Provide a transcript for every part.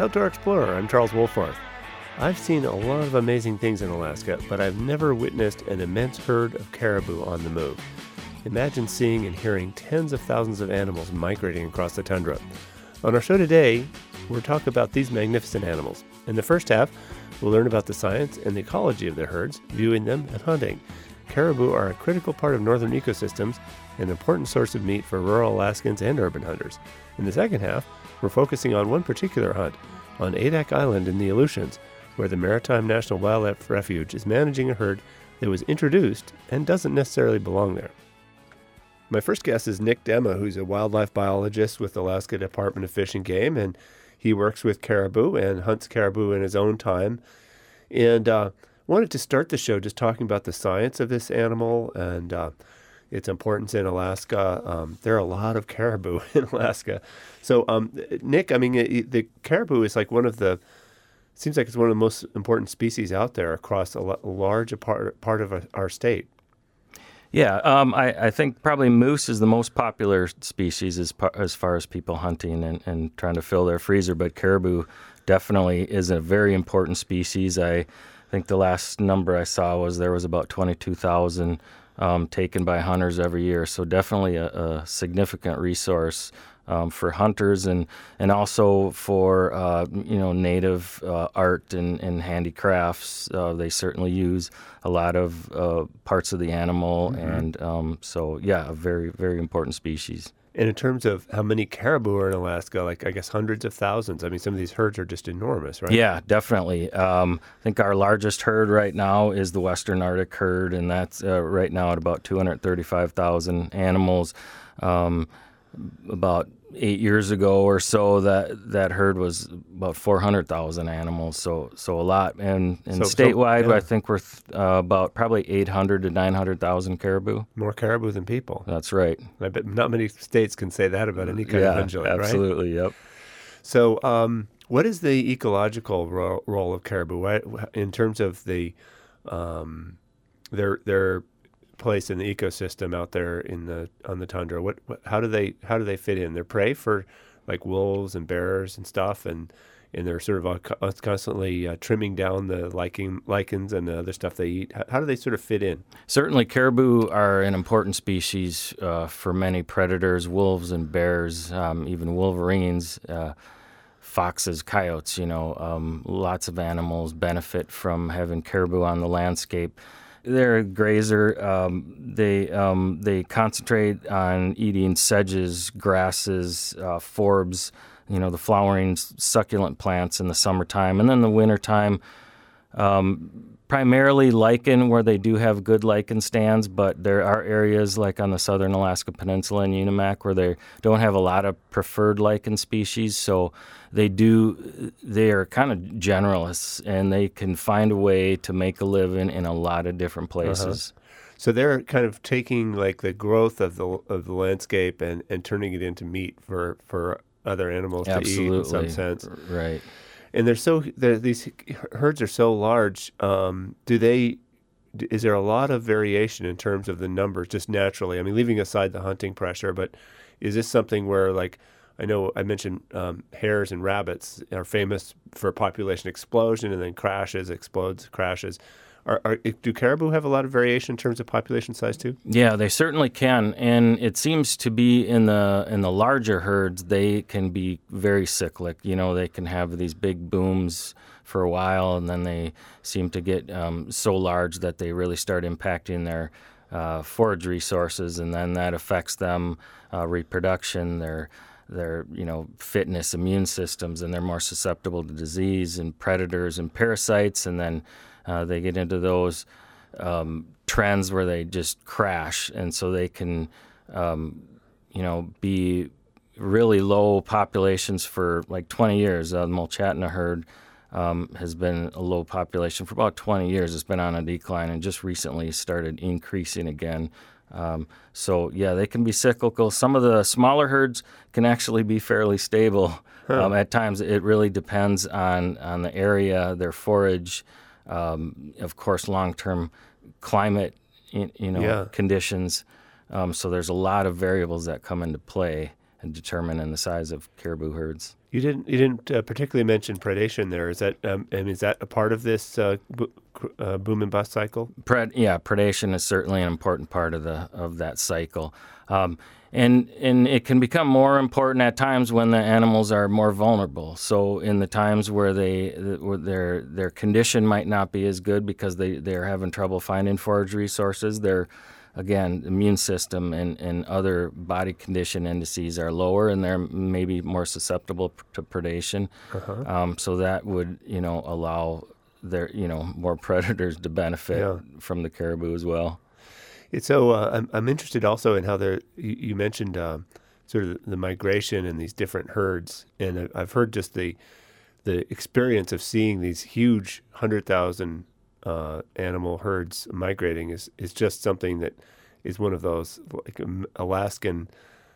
Outdoor Explorer. I'm Charles Wolforth. I've seen a lot of amazing things in Alaska, but I've never witnessed an immense herd of caribou on the move. Imagine seeing and hearing tens of thousands of animals migrating across the tundra. On our show today, we'll talk about these magnificent animals. In the first half, we'll learn about the science and the ecology of their herds, viewing them and hunting. Caribou are a critical part of northern ecosystems and an important source of meat for rural Alaskans and urban hunters. In the second half, we're focusing on one particular hunt on Adak Island in the Aleutians, where the Maritime National Wildlife Refuge is managing a herd that was introduced and doesn't necessarily belong there. My first guest is Nick Demma, who's a wildlife biologist with the Alaska Department of Fish and Game, and he works with caribou and hunts caribou in his own time. And wanted to start the show just talking about the science of this animal and its importance in Alaska. There are a lot of caribou in Alaska. So, Nick, I mean, the caribou is like seems like it's one of the most important species out there across a large part of our state. Yeah, I think probably moose is the most popular species as far as people hunting and trying to fill their freezer, but caribou definitely is a very important species. I think the last number I saw was there was about 22,000 taken by hunters every year, so definitely a significant resource for hunters and also for native art and handicrafts. They certainly use a lot of parts of the animal, and a very, very important species. And in terms of how many caribou are in Alaska, like I guess hundreds of thousands. I mean, some of these herds are just enormous, right? Yeah, definitely. I think our largest herd right now is the Western Arctic herd, and that's right now at about 235,000 animals. About 8 years ago or so, that herd was about 400,000 animals, so a lot. And statewide, I think we're about probably 800 to 900,000 caribou. More caribou than people. That's right. I bet not many states can say that about any kind of ungulate, right? Absolutely, yep. So what is the ecological role of caribou in terms of the their place in the ecosystem out there on the tundra? How do they fit in? They're prey for like wolves and bears and stuff, and they're sort of constantly trimming down the lichens and the other stuff they eat. How do they sort of fit in? Certainly, caribou are an important species for many predators, wolves and bears, even wolverines, foxes, coyotes. Lots of animals benefit from having caribou on the landscape. They're a grazer. They concentrate on eating sedges, grasses, forbs, the flowering succulent plants in the summertime. And then the wintertime, primarily lichen, where they do have good lichen stands, but there are areas like on the southern Alaska Peninsula and Unimak where they don't have a lot of preferred lichen species. So they are kind of generalists, and they can find a way to make a living in a lot of different places. So they're kind of taking like the growth of the landscape and turning it into meat for other animals to eat in some sense. Right. And these herds are so large. Is there a lot of variation in terms of the numbers just naturally? I mean, leaving aside the hunting pressure, but is this something where, like, I know I mentioned hares and rabbits are famous for population explosion and then explodes, crashes. Do caribou have a lot of variation in terms of population size too? Yeah, they certainly can, and it seems to be in the larger herds they can be very cyclic. They can have these big booms for a while, and then they seem to get so large that they really start impacting their forage resources, and then that affects them reproduction, their fitness, immune systems, and they're more susceptible to disease and predators and parasites, and then they get into those trends where they just crash, and so they can, be really low populations for like 20 years. The Mulchatna herd has been a low population for about 20 years. It's been on a decline and just recently started increasing again. They can be cyclical. Some of the smaller herds can actually be fairly stable. At times, it really depends on the area, their forage, of course, long-term climate, conditions. So there's a lot of variables that come into play and determine the size of caribou herds. You didn't particularly mention predation there. Is that and is that a part of this boom and bust cycle? Predation is certainly an important part of that cycle, and it can become more important at times when the animals are more vulnerable. So in the times where their condition might not be as good because they're having trouble finding forage resources, their immune system and other body condition indices are lower, and they're maybe more susceptible to predation. So that would allow their more predators to benefit from the caribou as well. So I'm interested also in how you mentioned sort of the migration and these different herds, and I've heard just the experience of seeing these huge 100,000 animal herds migrating is just something that is one of those like Alaskan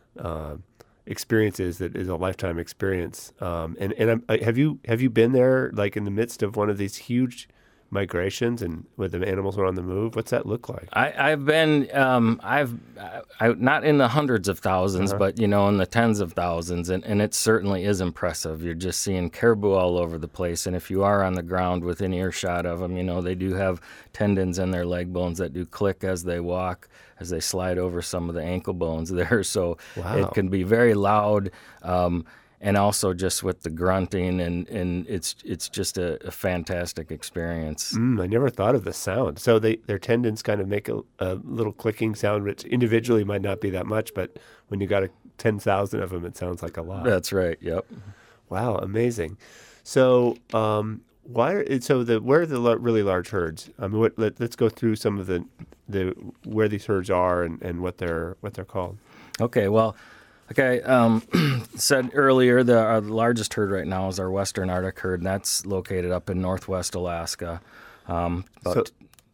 experiences that is a lifetime experience. Have you been there, like in the midst of one of these huge migrations and when the animals are on the move? What's that look like? I've been I've not in the hundreds of thousands, but in the tens of thousands, and it certainly is impressive. You're just seeing caribou all over the place, and if you are on the ground within earshot of them, they do have tendons in their leg bones that do click as they walk, as they slide over some of the ankle bones there. So It can be very loud. And also just with the grunting, and it's just a fantastic experience. I never thought of the sound. So their tendons kind of make a little clicking sound, which individually might not be that much, but when you got 10,000 of them, it sounds like a lot. That's right. Yep. Wow, amazing. So where are the really large herds? I mean, let's go through some of the where these herds are and what they're called. Okay. Well. Okay, said earlier, the largest herd right now is our Western Arctic herd, and that's located up in northwest Alaska, about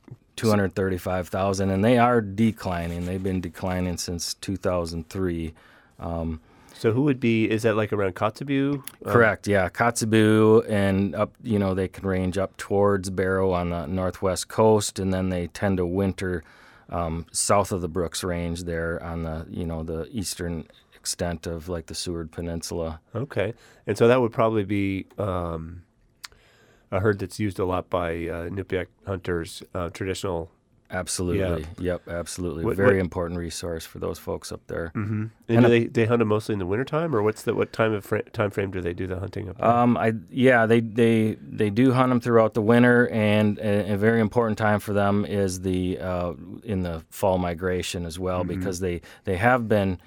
235,000, and they are declining. They've been declining since 2003. So who would be, is that like around Kotzebue? Correct, yeah, Kotzebue, and up, they can range up towards Barrow on the northwest coast, and then they tend to winter south of the Brooks Range there on the eastern extent of like the Seward Peninsula. Okay. And so that would probably be a herd that's used a lot by Inupiaq hunters, traditional. Absolutely. Yeah. Yep, absolutely. Very important resource for those folks up there. Mm-hmm. And do they hunt them mostly in the wintertime, or what time frame do they do the hunting up there? They do hunt them throughout the winter, and a very important time for them is in the fall migration as well, because they have been,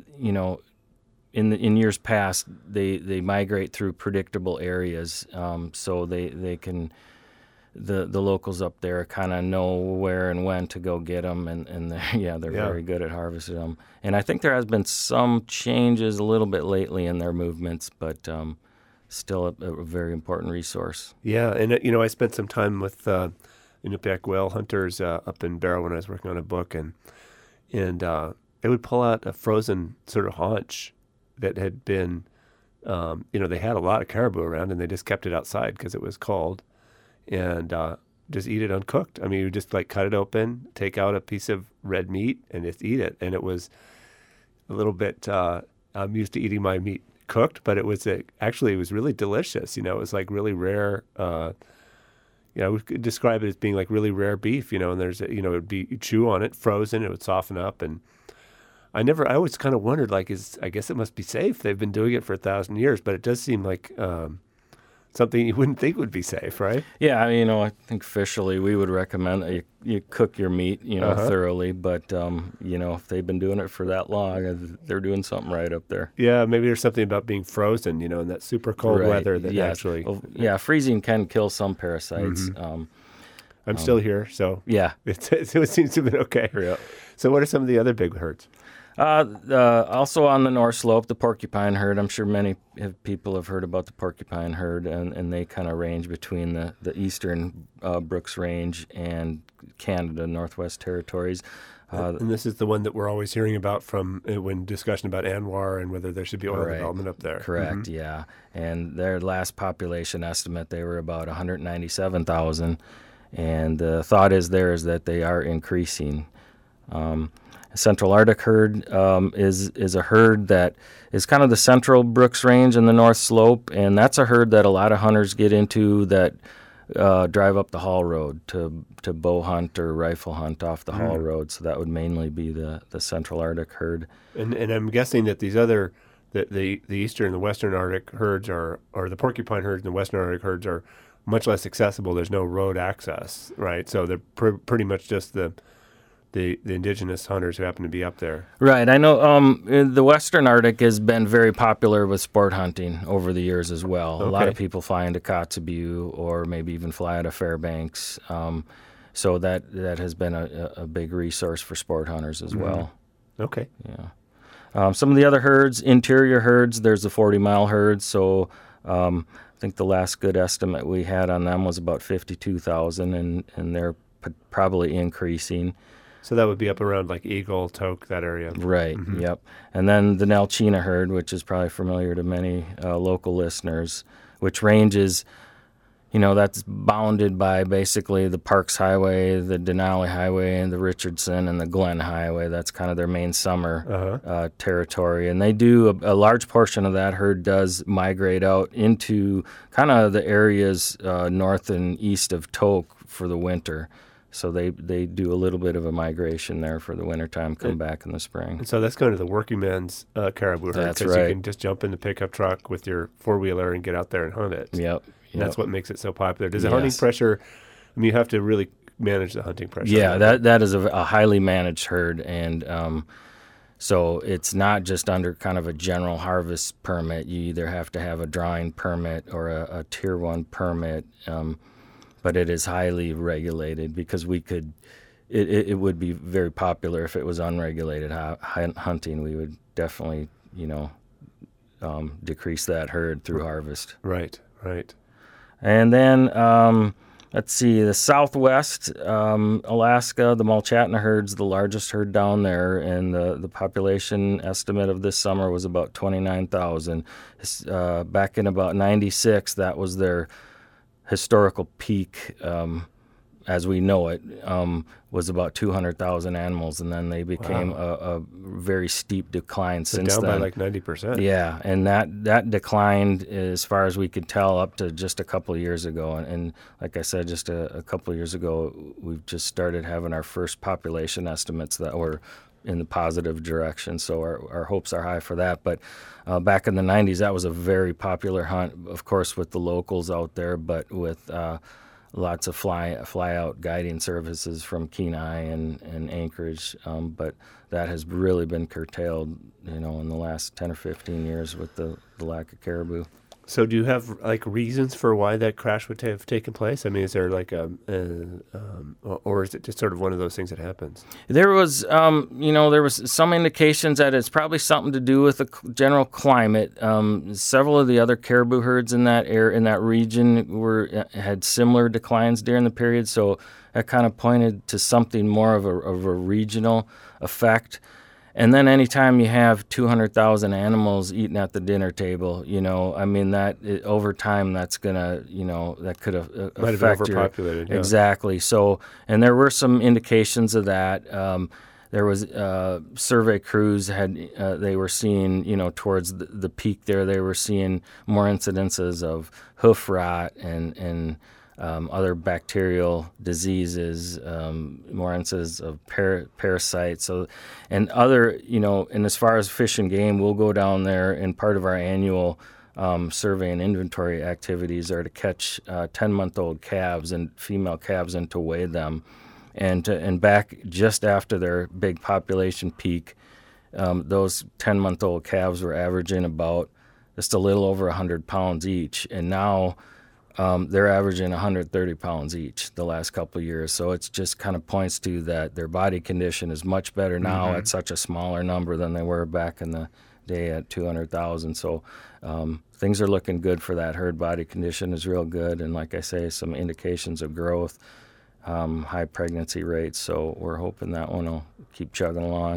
in years past, they migrate through predictable areas, so they can. The locals up there kind of know where and when to go get them, and they're very good at harvesting them. And I think there has been some changes a little bit lately in their movements, but still a very important resource. Yeah, and I spent some time with Inupiaq whale hunters up in Barrow when I was working on a book, and they would pull out a frozen sort of haunch that had been, they had a lot of caribou around, and they just kept it outside because it was cold. And just eat it uncooked. I mean, you just like cut it open, take out a piece of red meat, and just eat it. And it was a little bit. I'm used to eating my meat cooked, but it was actually it was really delicious. It was like really rare. I would describe it as being like really rare beef. And there's it would be, you chew on it, frozen, it would soften up, and I always kind of wondered, like, I guess it must be safe. They've been doing it for 1,000 years, but it does seem like. Something you wouldn't think would be safe, right? Yeah, I think officially we would recommend that you cook your meat, thoroughly. But, if they've been doing it for that long, they're doing something right up there. Yeah, maybe there's something about being frozen, in that super cold weather that actually... Well, freezing can kill some parasites. Mm-hmm. I'm still here, so... Yeah. It seems to have been okay. Yeah. So what are some of the other big herds? Also on the North Slope, the porcupine herd. I'm sure many people have heard about the porcupine herd, and they kind of range between the eastern Brooks Range and Canada, Northwest Territories. And this is the one that we're always hearing about from when discussion about ANWR and whether there should be oil development up there. Correct, yeah. And their last population estimate, they were about 197,000, and the thought is that they are increasing. Central Arctic herd is a herd that is kind of the central Brooks Range and the North Slope, and that's a herd that a lot of hunters get into that drive up the Hall Road to bow hunt or rifle hunt off the Hall Road. So that would mainly be the Central Arctic herd. And I'm guessing that these other the eastern and the western Arctic herds or the porcupine herds and the western Arctic herds are much less accessible. There's no road access, right? So they're pretty much just the indigenous hunters who happen to be up there. Right. I know the Western Arctic has been very popular with sport hunting over the years as well. Okay. A lot of people fly into Kotzebue or maybe even fly out of Fairbanks. So that has been a big resource for sport hunters as well. Okay. Yeah. Some of the other herds, interior herds, there's the 40-mile herds. So I think the last good estimate we had on them was about 52,000, and they're probably increasing. So that would be up around like Eagle, Tok, that area. Right, yep. And then the Nelchina herd, which is probably familiar to many local listeners, which ranges, that's bounded by basically the Parks Highway, the Denali Highway, and the Richardson and the Glen Highway. That's kind of their main summer territory. And they do, a large portion of that herd does migrate out into kind of the areas north and east of Tok for the winter. So they do a little bit of a migration there for the wintertime, come back in the spring. And so that's kind of the working man's caribou herd. That's right. You right. can just jump in the pickup truck with your four-wheeler and get out there and hunt it. Yep. And that's what makes it so popular. Does the hunting pressure, you have to really manage the hunting pressure. Yeah, that is a highly managed herd. And so it's not just under kind of a general harvest permit. You either have to have a drawing permit or a Tier 1 permit. But it is highly regulated because it would be very popular if it was unregulated hunting. We would definitely, decrease that herd through harvest. Right. And then, let's see, the Southwest, Alaska, the Mulchatna herd's the largest herd down there, and the population estimate of this summer was about 29,000. Back in about 96, that was their historical peak, as we know it, was about 200,000 animals, and then they became a very steep decline since down then. By like 90%. Yeah, and that declined, as far as we could tell, up to just a couple of years ago. And like I said, just a couple of years ago, we've just started having our first population estimates that were in the positive direction, so our hopes are high for that. But back in the 90s, that was a very popular hunt, of course, with the locals out there, but with lots of fly-out guiding services from Kenai and Anchorage. But that has really been curtailed, in the last 10 or 15 years with the lack of caribou. So do you have reasons for why that crash would have taken place? Is there or is it just sort of one of those things that happens? There was, there was some indications that it's probably something to do with the general climate. Several of the other caribou herds in that region had similar declines during the period, so that kind of pointed to something more of a regional effect. And then anytime you have 200,000 animals eating at the dinner table, over time that's gonna, that could affect might have been overpopulated. Exactly. So, and there were some indications of that. There was survey crews they were seeing, towards the peak there, they were seeing more incidences of hoof rot and other bacterial diseases, more instances of parasites. So, and other, and as far as fish and game, we'll go down there, and part of our annual survey and inventory activities are to catch 10-month-old calves and female calves and to weigh them. And back just after their big population peak, those 10-month-old calves were averaging about just a little over 100 pounds each, and now they're averaging 130 pounds each the last couple of years. So it just kind of points to that their body condition is much better now at such a smaller number than they were back in the day at 200,000. So things are looking good for that herd. Body condition is real good, and like I say, some indications of growth, high pregnancy rates. So we're hoping that one will keep chugging along.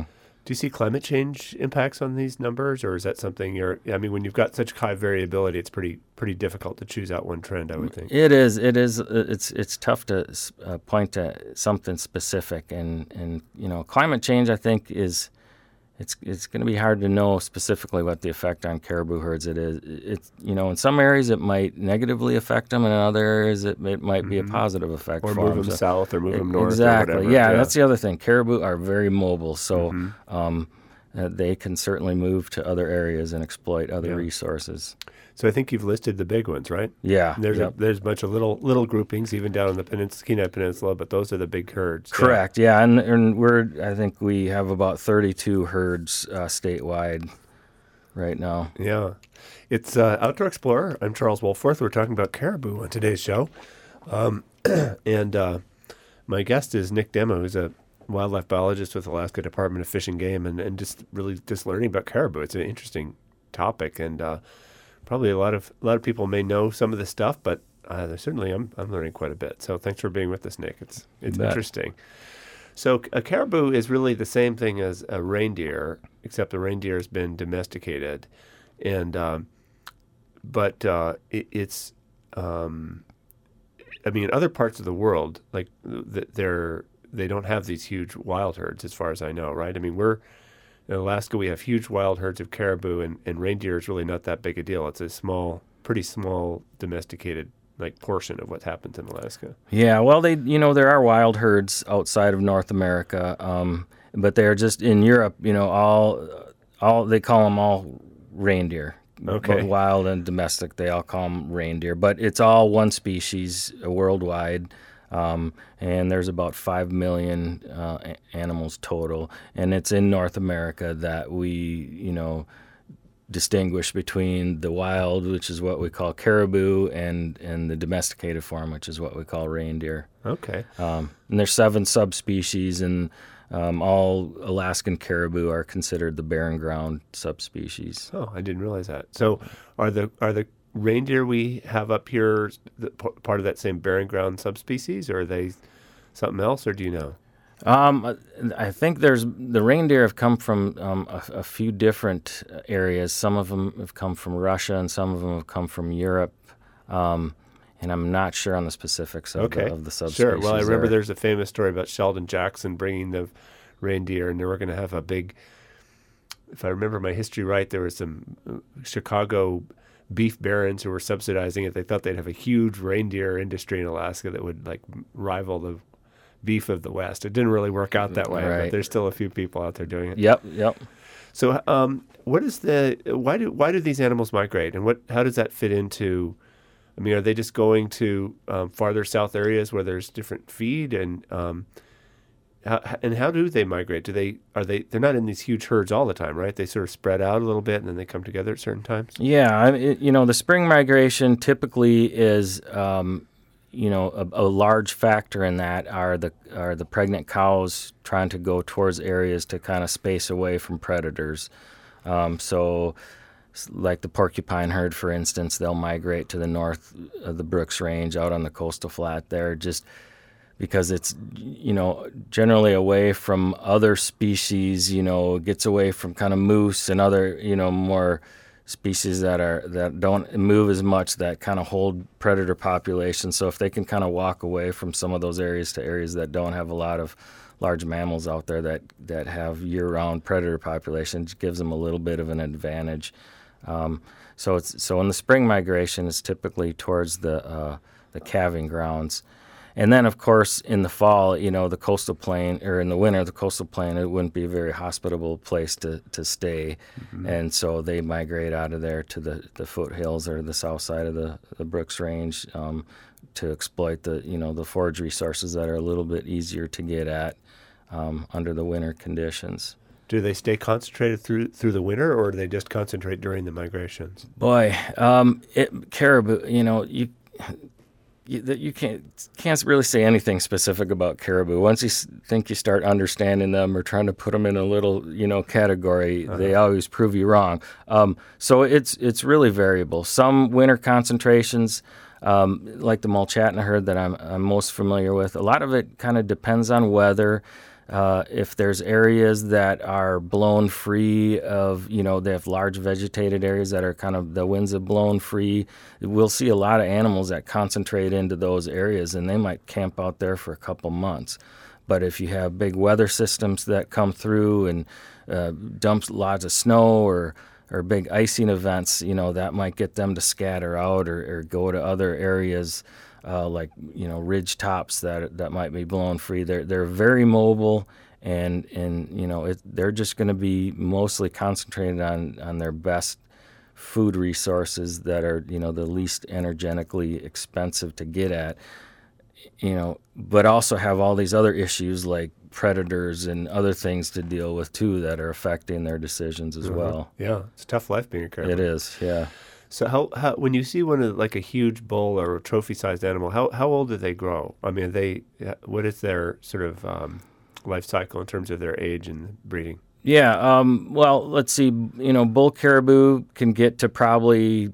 you see climate change impacts on these numbers, or is that something when you've got such high variability, it's pretty difficult to choose out one trend, I would think. It is. It's tough to point to something specific, and climate change, I think, is it's going to be hard to know specifically what the effect on caribou herds it is. It's in some areas it might negatively affect them, and in other areas it might be a positive effect. Or for move them south, or move them north. Exactly. Or whatever. Yeah, that's the other thing. Caribou are very mobile, so they can certainly move to other areas and exploit other resources. So I think you've listed the big ones, right? Yeah. There's a bunch of little groupings even down on the Kenai Peninsula, but those are the big herds. Correct. Yeah, and I think we have about 32 herds statewide right now. Yeah. It's Outdoor Explorer. I'm Charles Wolforth. We're talking about caribou on today's show. And my guest is Nick Dema, who's a wildlife biologist with Alaska Department of Fish and Game, and just learning about caribou. It's an interesting topic, and probably a lot of people may know some of this stuff, but certainly I'm learning quite a bit. So thanks for being with us, Nick. It's interesting. So a caribou is really the same thing as a reindeer, except the reindeer has been domesticated, and it's in other parts of the world, like they don't have these huge wild herds, as far as I know, right? I mean, in Alaska, we have huge wild herds of caribou, and reindeer is really not that big a deal. It's a pretty small domesticated portion of what happens in Alaska. Yeah, well, there are wild herds outside of North America, but they're just in Europe. All they call them all reindeer. Okay. Both wild and domestic, they all call them reindeer. But it's all one species worldwide. And there's about 5 million animals total, and it's in North America that we, distinguish between the wild, which is what we call caribou, and the domesticated form, which is what we call reindeer. Okay. And there's 7 subspecies, and all Alaskan caribou are considered the barren ground subspecies. Oh, I didn't realize that. So, are the reindeer we have up here part of that same barren ground subspecies, or are they something else, or do you know? I think the reindeer have come from a few different areas. Some of them have come from Russia, and some of them have come from Europe. And I'm not sure on the specifics of the subspecies. Sure. Well, I remember there's a famous story about Sheldon Jackson bringing the reindeer, and they were going to have a big. If I remember my history right, there was some Chicago beef barons who were subsidizing it. They thought they'd have a huge reindeer industry in Alaska that would rival the beef of the West. It didn't really work out that way, right. But there's still a few people out there doing it. Yep. So, why do these animals migrate, and how does that fit into? I mean, are they just going to farther south areas where there's different feed, and how do they migrate? They're not in these huge herds all the time, right? They sort of spread out a little bit, and then they come together at certain times. Yeah, the spring migration typically is, a large factor in that are the pregnant cows trying to go towards areas to kind of space away from predators. So, like the porcupine herd, for instance, they'll migrate to the north of the Brooks Range out on the coastal flat there, just because it's, generally away from other species, gets away from kind of moose and other, more species that don't move as much, that kind of hold predator populations. So if they can kind of walk away from some of those areas to areas that don't have a lot of large mammals out there that have year-round predator populations, gives them a little bit of an advantage. So in the spring migration, it's typically towards the calving grounds. And then, of course, in the fall, the coastal plain, or in the winter, the coastal plain, it wouldn't be a very hospitable place to stay. Mm-hmm. And so they migrate out of there to the foothills or the south side of the Brooks Range to exploit the forage resources that are a little bit easier to get at under the winter conditions. Do they stay concentrated through the winter, or do they just concentrate during the migrations? Boy, caribou, you can't really say anything specific about caribou. Once you think you start understanding them or trying to put them in a little, category, they always prove you wrong. So it's really variable. Some winter concentrations, like the Mulchatna herd that I'm most familiar with, a lot of it kind of depends on weather. If there's areas that are blown free of, they have large vegetated areas that are kind of, the winds have blown free, we'll see a lot of animals that concentrate into those areas, and they might camp out there for a couple months. But if you have big weather systems that come through and dumps lots of snow or big icing events, that might get them to scatter out or go to other areas like ridge tops that might be blown free. They're very mobile, and they're just going to be mostly concentrated on their best food resources that are the least energetically expensive to get at. But also have all these other issues like predators and other things to deal with too that are affecting their decisions as well. Yeah, it's a tough life being a caribou. It is, yeah. So how when you see one of like a huge bull or a trophy-sized animal, how old do they grow? I mean, what is their sort of life cycle in terms of their age and breeding? Yeah, well, let's see. Bull caribou can get to probably,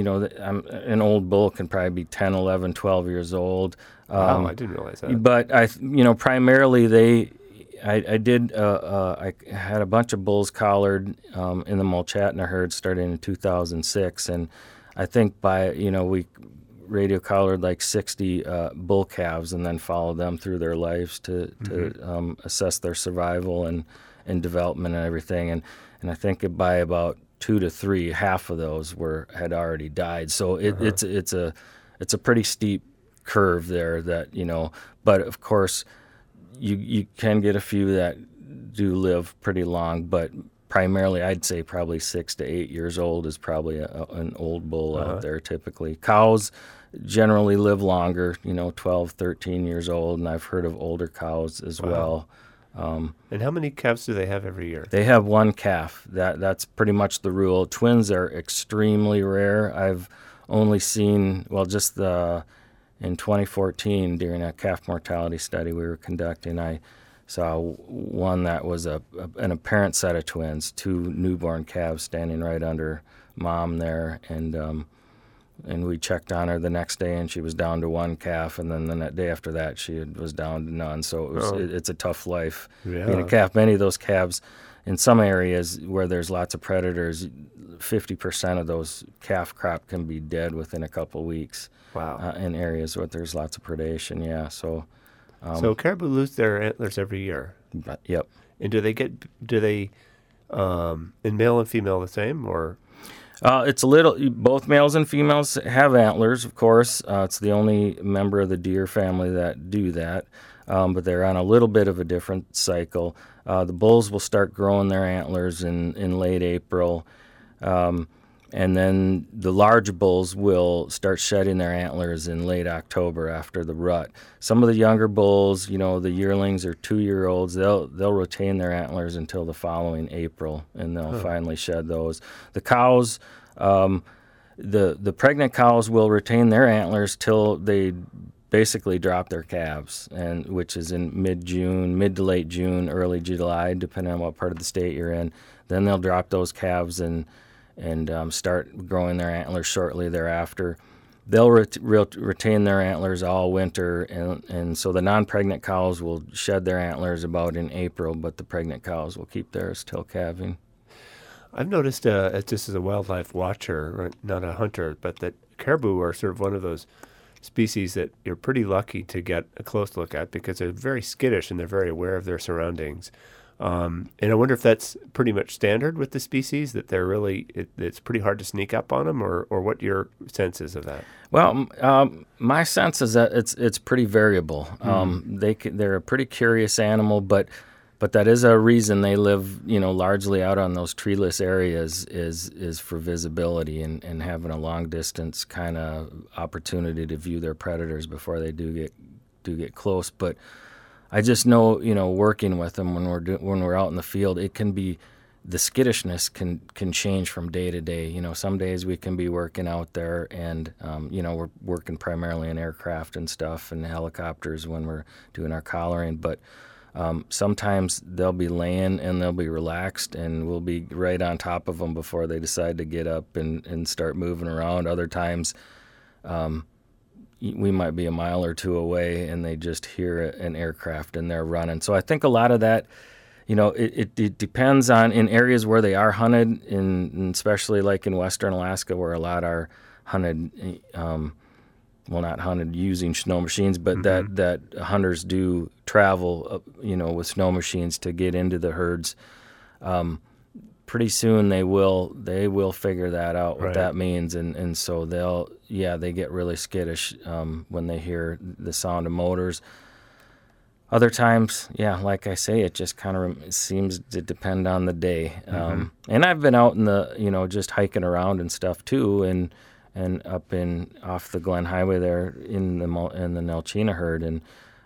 an old bull can probably be 10, 11, 12 years old. Wow, I didn't realize that. But primarily I had a bunch of bulls collared in the Mulchatna herd starting in 2006, and I think we radio collared like 60 bull calves and then followed them through their lives to assess their survival and development and everything, and I think by about 2 to 3, half of those had already died. So it's a pretty steep curve there that but of course you can get a few that do live pretty long, but primarily I'd say probably 6 to 8 years old is probably an old bull out there typically. Cows generally live longer, 12, 13 years old, and I've heard of older cows as well. And how many calves do they have every year? They have one calf. That's pretty much the rule. Twins are extremely rare. I've only seen, in 2014, during a calf mortality study we were conducting, I saw one that was an apparent set of twins, 2 newborn calves standing right under mom there, and we checked on her the next day, and she was down to 1 calf, and then the day after that, she was down to none. So it's a tough life being a calf. Many of those calves, in some areas where there's lots of predators, 50% of those calf crop can be dead within a couple of weeks. Wow. In areas where there's lots of predation, yeah. So caribou lose their antlers every year. Yep. And do they in male and female the same, or? It's both males and females have antlers, of course. It's the only member of the deer family that do that, but they're on a little bit of a different cycle. The bulls will start growing their antlers in late April, and then the large bulls will start shedding their antlers in late October after the rut. Some of the younger bulls, the yearlings or 2-year-olds, they'll retain their antlers until the following April, and they'll finally shed those. The cows, the pregnant cows will retain their antlers till they basically drop their calves, and which is in mid to late June, early July, depending on what part of the state you're in. Then they'll drop those calves and start growing their antlers shortly thereafter. They'll retain their antlers all winter, and so the non-pregnant cows will shed their antlers about in April, but the pregnant cows will keep theirs till calving. I've noticed, just as a wildlife watcher, not a hunter, but that caribou are sort of one of those species that you're pretty lucky to get a close look at because they're very skittish and they're very aware of their surroundings. And I wonder if that's pretty much standard with the species, that they're really, it's pretty hard to sneak up on them, or what your sense is of that? Well, my sense is that it's pretty variable. They're a pretty curious animal, but that is a reason they live, largely out on those treeless areas is for visibility and having a long distance kind of opportunity to view their predators before they do get close. But I just know, working with them when we're out in the field, it can be, the skittishness can change from day to day. Some days we can be working out there and, we're working primarily in aircraft and stuff and helicopters when we're doing our collaring. But sometimes they'll be laying and they'll be relaxed and we'll be right on top of them before they decide to get up and start moving around. Other times, we might be a mile or two away and they just hear an aircraft and they're running. So I think a lot of that, it depends on in areas where they are hunted, especially like in western Alaska where a lot are hunted, not hunted using snow machines, but that hunters do travel, with snow machines to get into the herds. Pretty soon they will figure that out, what that means, and so they get really skittish when they hear the sound of motors. Other times, like I say, it just kind of seems to depend on the day. And I've been out in the, just hiking around and stuff too, and up off the Glen Highway there in the Nelchina herd, and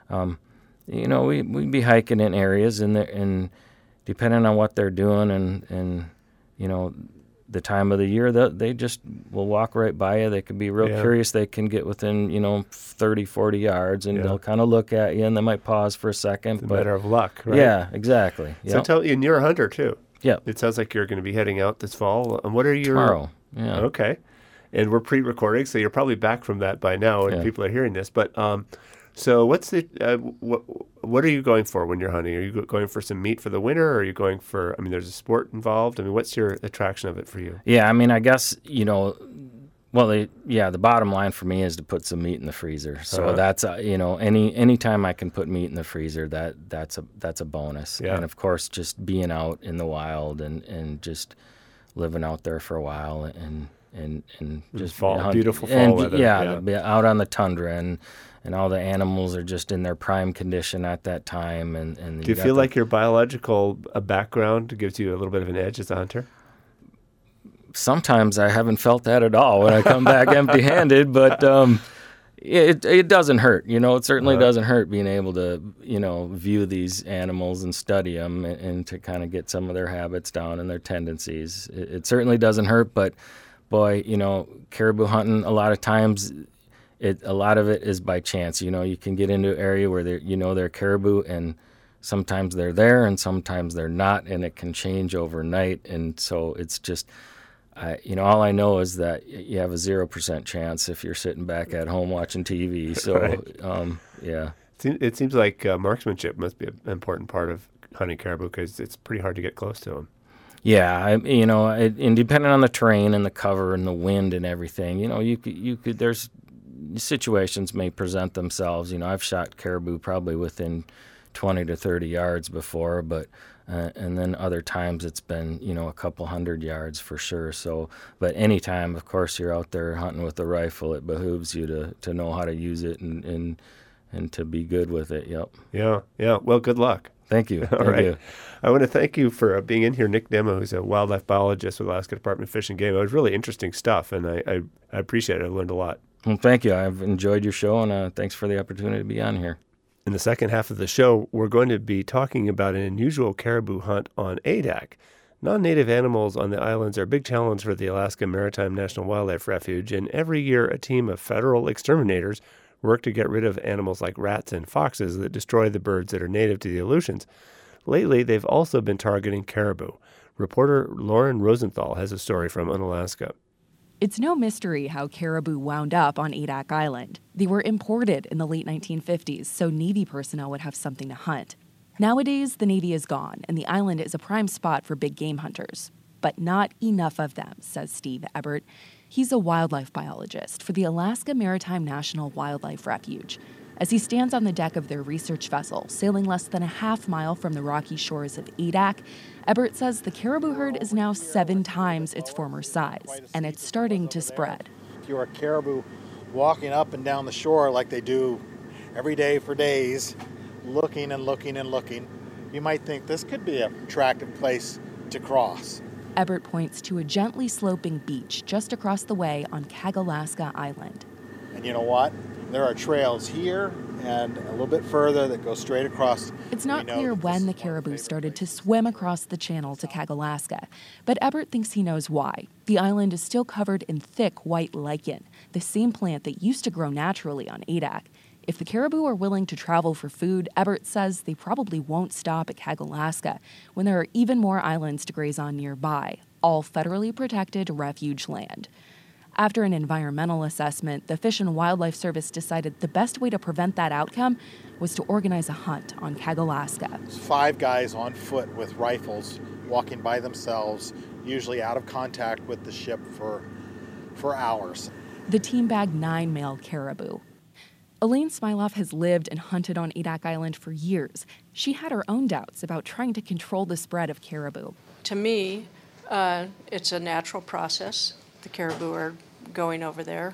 we'd be hiking in areas and depending on what they're doing and the time of the year, they just will walk right by you. They can be real curious. They can get within 30, 40 yards, and they'll kind of look at you, and they might pause for a second. It's a matter of luck, right? Yeah, exactly. And you're a hunter too. Yeah. It sounds like you're going to be heading out this fall. And what are your tomorrow? Yeah. Okay. And we're pre-recording, so you're probably back from that by now, and people are hearing this. But so what's the what are you going for when you're hunting? Are you going for some meat for the winter, or are you going for? I mean, there's a sport involved. I mean, what's your attraction of it for you? Yeah, I mean, I guess the bottom line for me is to put some meat in the freezer. So that's any time I can put meat in the freezer, that's a bonus. Yeah. And of course, just being out in the wild and just living out there for a while and just beautiful fall weather. Be out on the tundra and all the animals are just in their prime condition at that time. And do you feel like your biological background gives you a little bit of an edge as a hunter? Sometimes I haven't felt that at all when I come back empty-handed, but it doesn't hurt. It certainly doesn't hurt being able to view these animals and study them and to kind of get some of their habits down and their tendencies. It certainly doesn't hurt, but boy, caribou hunting, a lot of times, a lot of it is by chance. You can get into an area where they're caribou, and sometimes they're there and sometimes they're not, and it can change overnight. And so it's just, all I know is that you have a 0% chance if you're sitting back at home watching TV. So, It seems like marksmanship must be an important part of hunting caribou because it's pretty hard to get close to them. Yeah, and depending on the terrain and the cover and the wind and everything, you could. There's situations may present themselves. I've shot caribou probably within 20 to 30 yards before, but and then other times it's been a couple 100 yards for sure. So, but anytime, of course, you're out there hunting with a rifle, it behooves you to know how to use it and to be good with it. Yep. Yeah. Well, good luck. Thank you. All right. I want to thank you for being in here, Nick Demo, who's a wildlife biologist with Alaska Department of Fish and Game. It was really interesting stuff, and I appreciate it. I learned a lot. Well, thank you. I've enjoyed your show, and thanks for the opportunity to be on here. In the second half of the show, we're going to be talking about an unusual caribou hunt on Adak. Non-native animals on the islands are a big challenge for the Alaska Maritime National Wildlife Refuge, and every year a team of federal exterminators work to get rid of animals like rats and foxes that destroy the birds that are native to the Aleutians. Lately, they've also been targeting caribou. Reporter Lauren Rosenthal has a story from Unalaska. It's no mystery how caribou wound up on Adak Island. They were imported in the late 1950s, so Navy personnel would have something to hunt. Nowadays, the Navy is gone, and the island is a prime spot for big game hunters. But not enough of them, says Steve Ebert. He's a wildlife biologist for the Alaska Maritime National Wildlife Refuge. As he stands on the deck of their research vessel, sailing less than a half mile from the rocky shores of Adak, Ebert says the caribou herd is now 7 times its former size, and it's starting to spread. If you're a caribou walking up and down the shore like they do every day for days, looking and looking and looking, you might think this could be an attractive place to cross. Ebert points to a gently sloping beach just across the way on Kagalaska Island. And you know what? There are trails here and a little bit further that go straight across. It's not clear when the caribou started to swim across the channel to Kagalaska, but Ebert thinks he knows why. The island is still covered in thick white lichen, the same plant that used to grow naturally on Adak. If the caribou are willing to travel for food, Ebert says they probably won't stop at Kagalaska when there are even more islands to graze on nearby, all federally protected refuge land. After an environmental assessment, the Fish and Wildlife Service decided the best way to prevent that outcome was to organize a hunt on Kagalaska. 5 guys on foot with rifles walking by themselves, usually out of contact with the ship for hours. The team bagged 9 male caribou. Elaine Smiloff has lived and hunted on Adak Island for years. She had her own doubts about trying to control the spread of caribou. To me, it's a natural process. The caribou are going over there.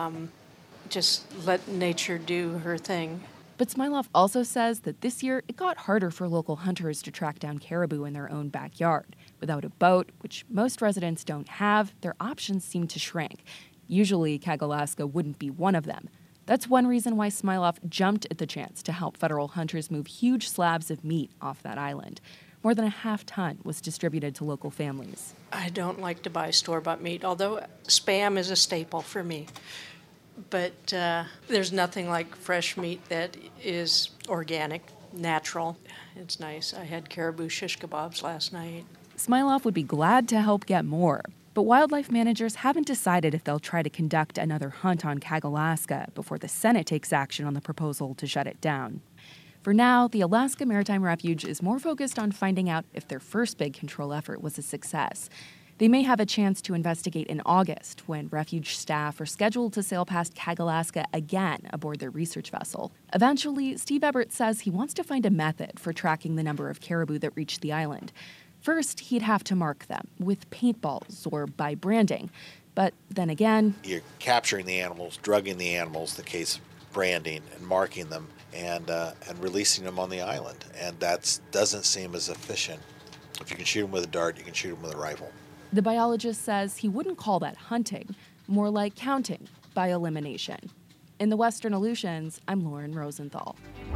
Just let nature do her thing. But Smiloff also says that this year it got harder for local hunters to track down caribou in their own backyard. Without a boat, which most residents don't have, their options seem to shrink. Usually, Kagalaska wouldn't be one of them. That's one reason why Smiloff jumped at the chance to help federal hunters move huge slabs of meat off that island. More than a half-ton was distributed to local families. I don't like to buy store-bought meat, although Spam is a staple for me. But there's nothing like fresh meat that is organic, natural. It's nice. I had caribou shish kebabs last night. Smiloff would be glad to help get more, but wildlife managers haven't decided if they'll try to conduct another hunt on Kagalaska before the Senate takes action on the proposal to shut it down. For now, the Alaska Maritime Refuge is more focused on finding out if their first big control effort was a success. They may have a chance to investigate in August, when refuge staff are scheduled to sail past Kagalaska again aboard their research vessel. Eventually, Steve Everett says he wants to find a method for tracking the number of caribou that reach the island. First, he'd have to mark them with paintballs or by branding. But then again, you're capturing the animals, drugging the animals, the case of branding and marking them, and releasing them on the island. And that doesn't seem as efficient. If you can shoot them with a dart, you can shoot them with a rifle. The biologist says he wouldn't call that hunting, more like counting by elimination. In the Western Aleutians, I'm Lauren Rosenthal.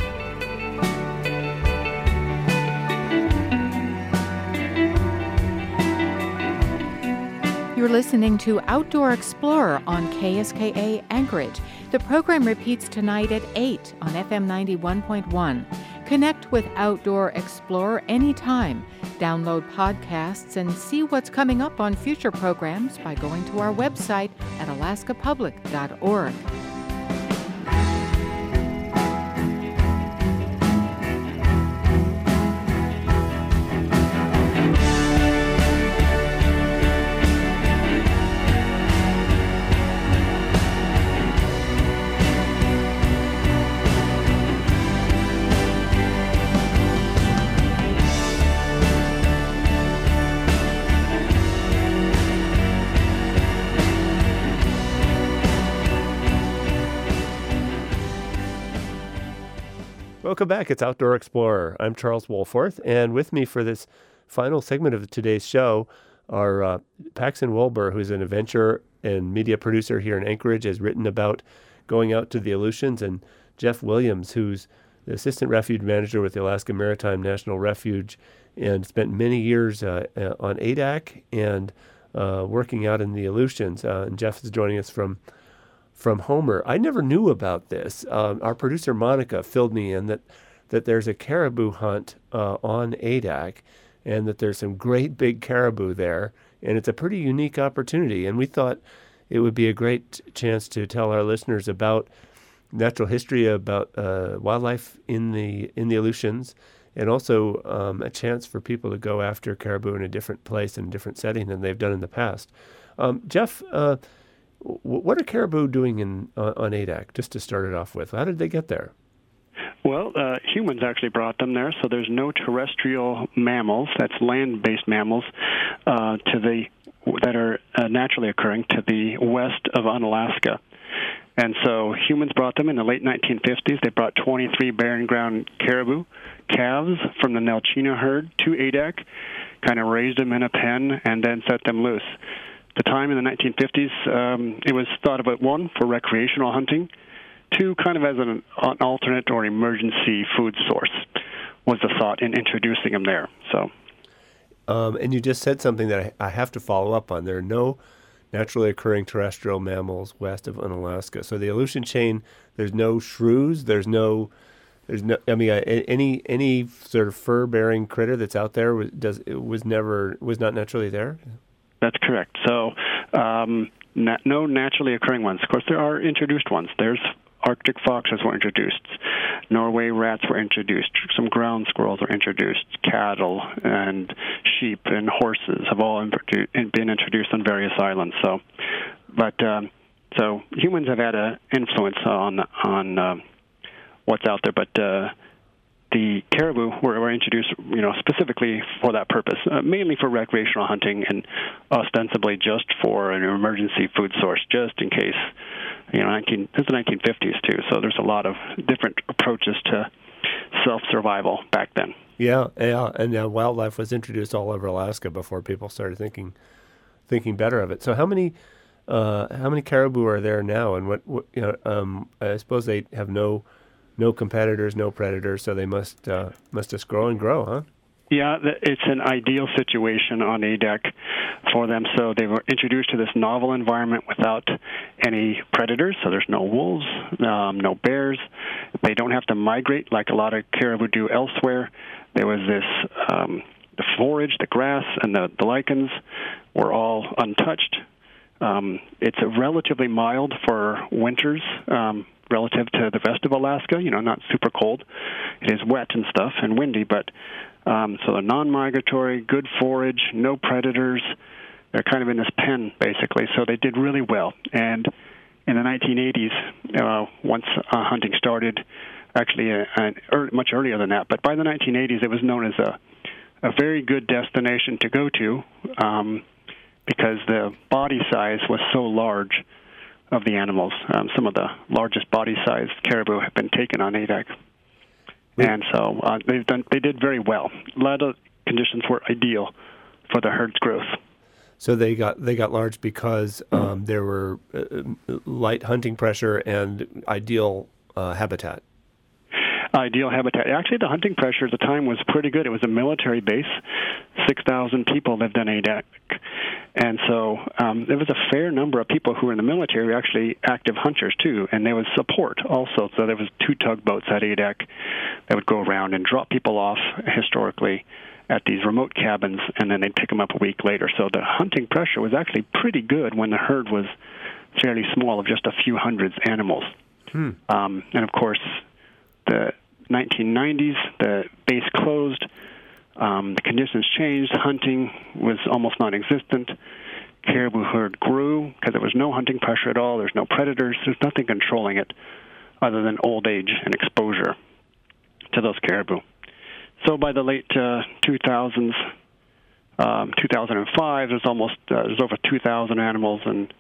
You're listening to Outdoor Explorer on KSKA Anchorage. The program repeats tonight at 8 on FM 91.1. Connect with Outdoor Explorer anytime. Download podcasts and see what's coming up on future programs by going to our website at alaskapublic.org. Welcome back. It's Outdoor Explorer. I'm Charles Wolforth, and with me for this final segment of today's show are Paxton Wilbur, who's an adventure and media producer here in Anchorage, has written about going out to the Aleutians, and Jeff Williams, who's the assistant refuge manager with the Alaska Maritime National Refuge and spent many years on Adak and working out in the Aleutians. And Jeff is joining us from Homer. I never knew about this. Our producer Monica filled me in that there's a caribou hunt on Adak, and that there's some great big caribou there, and it's a pretty unique opportunity. And we thought it would be a great chance to tell our listeners about natural history, about wildlife in the Aleutians, and also a chance for people to go after caribou in a different place, in a different setting than they've done in the past. Jeff, what are caribou doing on Adak, just to start it off with? How did they get there? Well, humans actually brought them there, so there's no terrestrial mammals, that's land-based mammals, that are naturally occurring to the west of Unalaska. And so humans brought them in the late 1950s. They brought 23 barren ground caribou calves from the Nelchina herd to Adak, kind of raised them in a pen, and then set them loose. The time in the 1950s, it was thought about, one, for recreational hunting, two, kind of as an alternate or emergency food source was the thought in introducing them there. So, and you just said something that I have to follow up on. There are no naturally occurring terrestrial mammals west of Unalaska. So the Aleutian chain, there's no shrews, there's no. I mean, any sort of fur-bearing critter that's out there was not naturally there. That's correct. So no naturally occurring ones. Of course, there are introduced ones. There's Arctic foxes were introduced. Norway rats were introduced. Some ground squirrels were introduced. Cattle and sheep and horses have all been introduced on various islands. So humans have had an influence on what's out there, but the caribou were introduced, specifically for that purpose, mainly for recreational hunting and ostensibly just for an emergency food source, just in case. This is the 1950s too, so there's a lot of different approaches to self-survival back then. Yeah, and wildlife was introduced all over Alaska before people started thinking better of it. So how many caribou are there now, and what I suppose they have no competitors, no predators, so they must just grow and grow, huh? Yeah, it's an ideal situation on Adak for them. So they were introduced to this novel environment without any predators. So there's no wolves, no bears. They don't have to migrate like a lot of caribou do elsewhere. There was this, the forage, the grass, and the lichens were all untouched. It's relatively mild for winters, relative to the rest of Alaska, not super cold. It is wet and stuff and windy, but so they're non-migratory, good forage, no predators. They're kind of in this pen, basically, so they did really well. And in the 1980s, once hunting started, actually much earlier than that, but by the 1980s it was known as a very good destination to go to because the body size was so large of the animals. Some of the largest body-sized caribou have been taken on Adak. And so they did very well. A lot of conditions were ideal for the herd's growth. So they got large because there were light hunting pressure and ideal habitat. Ideal habitat. Actually, the hunting pressure at the time was pretty good. It was a military base. 6,000 people lived in Adak. And so there was a fair number of people who were in the military were actually active hunters, too. And there was support also. So there was 2 tugboats at Adak that would go around and drop people off historically at these remote cabins, and then they'd pick them up a week later. So the hunting pressure was actually pretty good when the herd was fairly small, of just a few hundreds animals. And, of course, the 1990s, the base closed. The conditions changed. Hunting was almost non-existent. Caribou herd grew because there was no hunting pressure at all. There's no predators. There's nothing controlling it other than old age and exposure to those caribou. So by the late 2000s, 2005, there's over 2,000 animals and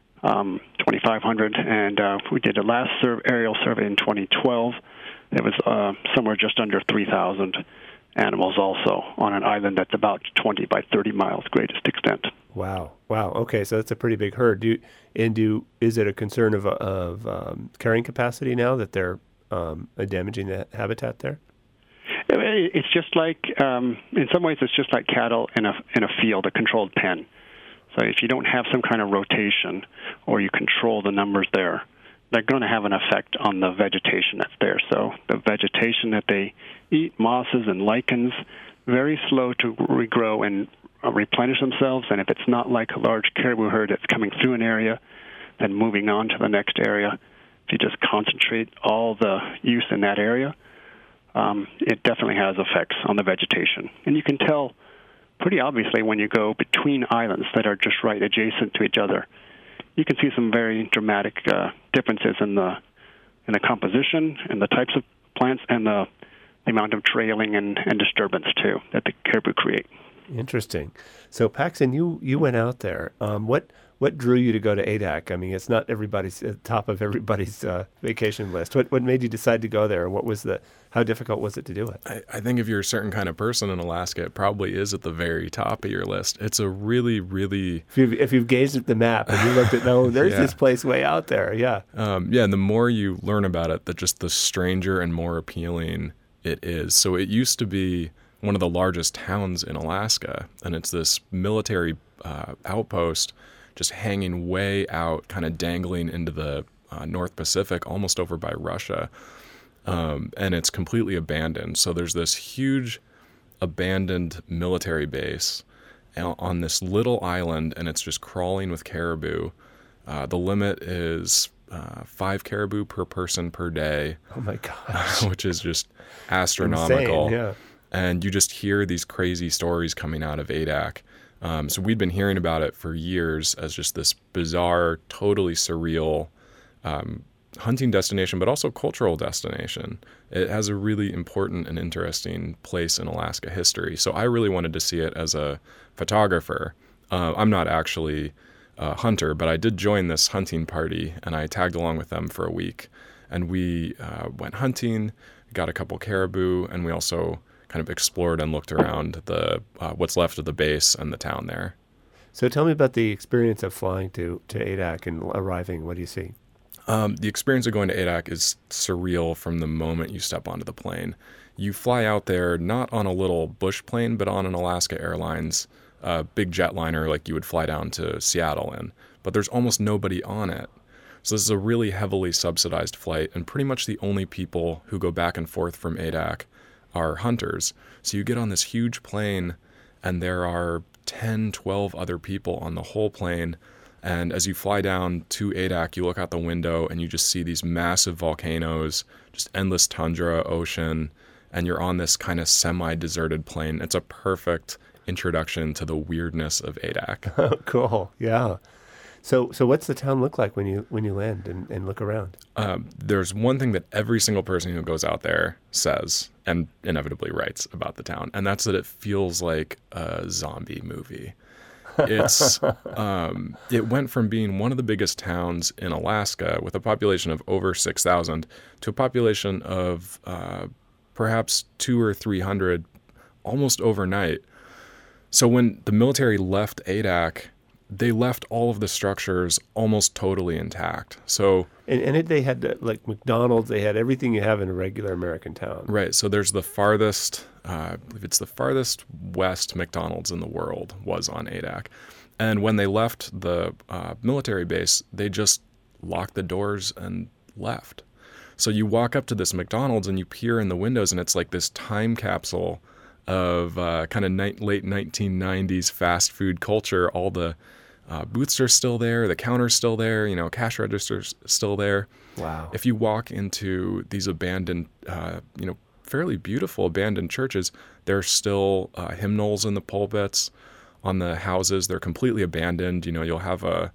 2,500. And we did a last aerial survey in 2012. It was somewhere just under 3,000 animals also on an island that's about 20 by 30 miles greatest extent. Wow. Okay, so that's a pretty big herd. Is it a concern of carrying capacity now that they're damaging the habitat there? It's just like, in some ways, it's just like cattle in a field, a controlled pen. So if you don't have some kind of rotation or you control the numbers there, they're going to have an effect on the vegetation that's there. So the vegetation that they eat, mosses and lichens, very slow to regrow and replenish themselves. And if it's not like a large caribou herd that's coming through an area, then moving on to the next area, if you just concentrate all the use in that area, it definitely has effects on the vegetation. And you can tell pretty obviously when you go between islands that are just right adjacent to each other. You can see some very dramatic differences in the composition and the types of plants and the amount of trailing and disturbance, too, that the caribou create. Interesting. So, Paxton, you went out there. What drew you to go to Adak? I mean, it's not everybody's at the top of everybody's vacation list. What made you decide to go there? How difficult was it to do it? I think if you're a certain kind of person in Alaska, it probably is at the very top of your list. It's a really, really... If you've gazed at the map and you looked at, there's this place way out there, yeah. And the more you learn about it, the stranger and more appealing it is. So it used to be one of the largest towns in Alaska, and it's this military outpost just hanging way out, kind of dangling into the North Pacific, almost over by Russia. And it's completely abandoned. So there's this huge abandoned military base on this little island, and it's just crawling with caribou. The limit is 5 caribou per person per day. Oh my gosh. Which is just astronomical. Insane, yeah. And you just hear these crazy stories coming out of Adak. So we'd been hearing about it for years as just this bizarre, totally surreal hunting destination, but also cultural destination. It has a really important and interesting place in Alaska history. So I really wanted to see it as a photographer. I'm not actually a hunter, but I did join this hunting party, and I tagged along with them for a week. And we went hunting, got a couple caribou, and we also kind of explored and looked around the what's left of the base and the town there. So tell me about the experience of flying to Adak and arriving. What do you see? The experience of going to Adak is surreal from the moment you step onto the plane. You fly out there not on a little bush plane, but on an Alaska Airlines big jetliner like you would fly down to Seattle in. But there's almost nobody on it. So this is a really heavily subsidized flight, and pretty much the only people who go back and forth from Adak are hunters. So you get on this huge plane, and there are 10, 12 other people on the whole plane. And as you fly down to Adak, you look out the window and you just see these massive volcanoes, just endless tundra, ocean, and you're on this kind of semi-deserted plane. It's a perfect introduction to the weirdness of Adak. Oh, cool. Yeah. So what's the town look like when you land and look around? There's one thing that every single person who goes out there says and inevitably writes about the town, and that's that it feels like a zombie movie. It's it went from being one of the biggest towns in Alaska with a population of over 6,000 to a population of perhaps 200 or 300 almost overnight. So when the military left Adak, they left all of the structures almost totally intact. So they had like McDonald's, they had everything you have in a regular American town. Right. So there's the farthest, I believe it's the farthest west McDonald's in the world was on Adak. And when they left the military base, they just locked the doors and left. So you walk up to this McDonald's and you peer in the windows, and it's like this time capsule of kind of late 1990s fast food culture. All the booths are still there, the counter's still there, cash register's still there. Wow. If you walk into these abandoned, fairly beautiful abandoned churches, there's still hymnals in the pulpits. On the houses, they're completely abandoned. You'll have a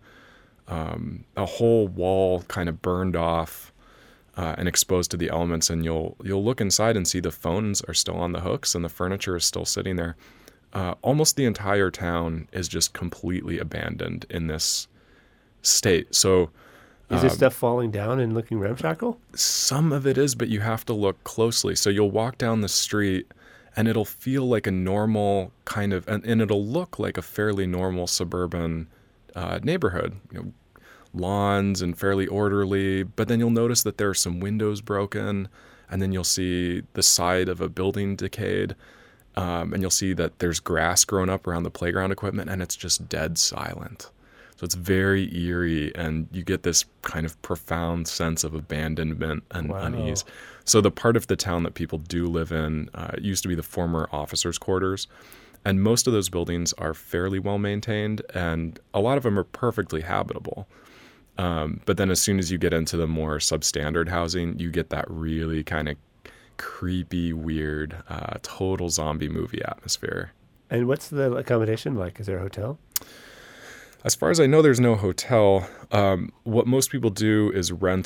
whole wall kind of burned off and exposed to the elements, and you'll look inside and see the phones are still on the hooks and the furniture is still sitting there. Almost the entire town is just completely abandoned in this state. So is this stuff falling down and looking ramshackle? Some of it is, but you have to look closely. So you'll walk down the street and it'll feel like a normal kind of, and it'll look like a fairly normal suburban neighborhood, lawns and fairly orderly, but then you'll notice that there are some windows broken, and then you'll see the side of a building decayed, and you'll see that there's grass growing up around the playground equipment, and it's just dead silent. So it's very eerie, and you get this kind of profound sense of abandonment and unease. So the part of the town that people do live in used to be the former officers' quarters, and most of those buildings are fairly well maintained, and a lot of them are perfectly habitable. But then as soon as you get into the more substandard housing, you get that really kind of creepy, weird, total zombie movie atmosphere. And what's the accommodation like? Is there a hotel? As far as I know, there's no hotel. What most people do is rent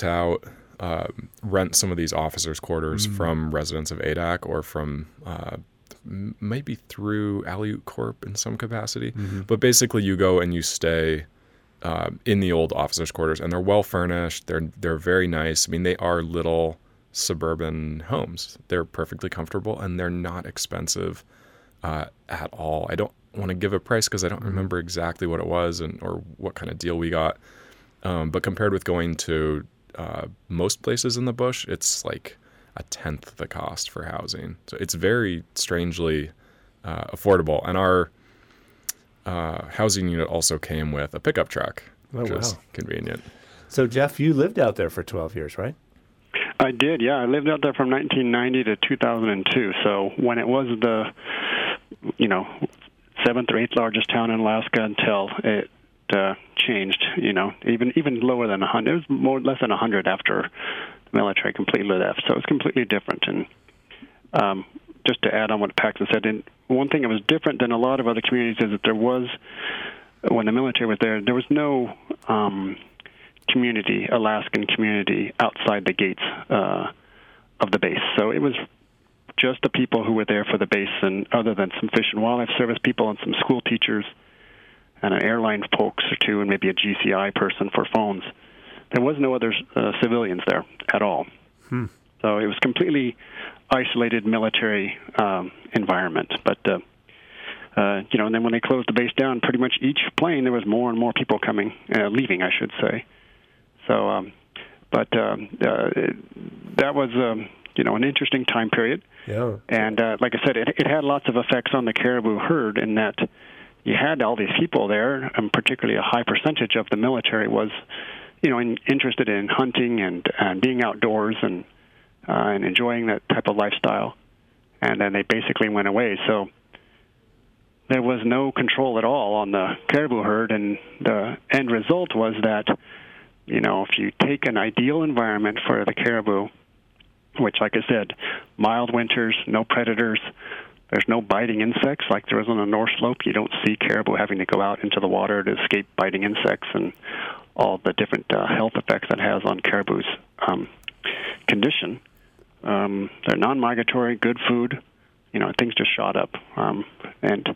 some of these officers' quarters from residents of Adak or from maybe through Aleut Corp in some capacity. Mm-hmm. But basically you go and you stay in the old officers' quarters, and they're well furnished. They're very nice. I mean, they are little suburban homes. They're perfectly comfortable, and they're not expensive at all. I don't want to give a price because I don't remember exactly what it was or what kind of deal we got. But compared with going to most places in the bush, it's like a tenth the cost for housing. So it's very strangely affordable. And our housing unit also came with a pickup truck, which was convenient. So, Jeff, you lived out there for 12 years, right? I did, yeah. I lived out there from 1990 to 2002. So when it was the, 7th or 8th largest town in Alaska until it changed. Even lower than 100. It was less than 100 after the military completely left. So it was completely different. And just to add on what Paxton said, one thing that was different than a lot of other communities is that there was, when the military was there was no Alaskan community outside the gates of the base. So it was just the people who were there for the base, and other than some Fish and Wildlife Service people and some school teachers and an airline folks or two and maybe a GCI person for phones, there was no other civilians there at all. So it was completely isolated military environment. But, and then when they closed the base down, pretty much each plane, there was more and more people coming, leaving, I should say. So, that was, an interesting time period. Yeah. And like I said, it had lots of effects on the caribou herd in that you had all these people there, and particularly a high percentage of the military was, interested in hunting and being outdoors and enjoying that type of lifestyle. And then they basically went away. So there was no control at all on the caribou herd, and the end result was that, if you take an ideal environment for the caribou, which, like I said, mild winters, no predators, there's no biting insects like there is on the North Slope. You don't see caribou having to go out into the water to escape biting insects and all the different health effects that has on caribou's condition. They're non-migratory, good food. Things just shot up, and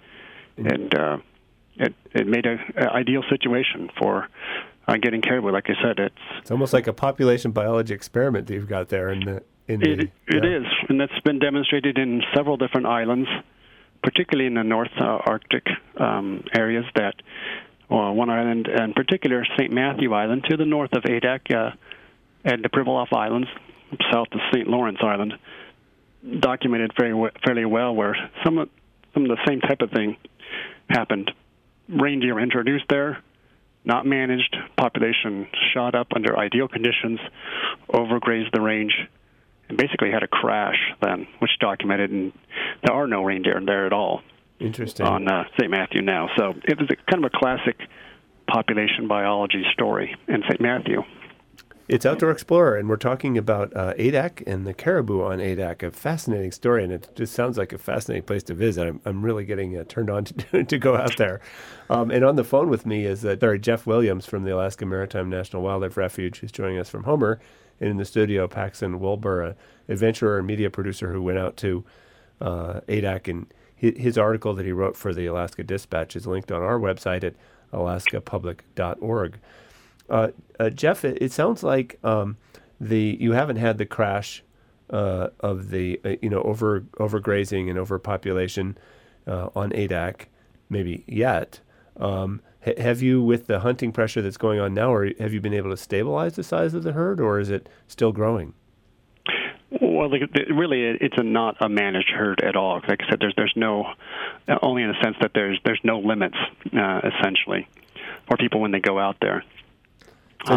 it made an ideal situation for getting caribou. Like I said, it's almost like a population biology experiment that you've got there It is, and that's been demonstrated in several different islands, particularly in the North Arctic areas. That one island, in particular, St. Matthew Island, to the north of Adak, and the Pribilof Islands, south of St. Lawrence Island, documented fairly well, where some of the same type of thing happened. Reindeer introduced there, not managed, population shot up under ideal conditions, overgrazed the range, and basically had a crash then, which documented, and there are no reindeer there at all. Interesting. On St. Matthew now. So it was kind of a classic population biology story in St. Matthew. It's Outdoor Explorer, and we're talking about Adak and the caribou on Adak, a fascinating story, and it just sounds like a fascinating place to visit. I'm really getting turned on to go out there. And on the phone with me is Jeff Williams from the Alaska Maritime National Wildlife Refuge, who's joining us from Homer. And in the studio, Paxton Wilbur, an adventurer and media producer who went out to Adak, and his article that he wrote for the Alaska Dispatch is linked on our website at alaskapublic.org. Jeff, it sounds like you haven't had the crash of the overgrazing and overpopulation on Adak, maybe yet. Have you, with the hunting pressure that's going on now, or have you been able to stabilize the size of the herd, or is it still growing? Well, really, it's not a managed herd at all. Like I said, there's no, only in the sense that there's no limits, essentially, for people when they go out there. So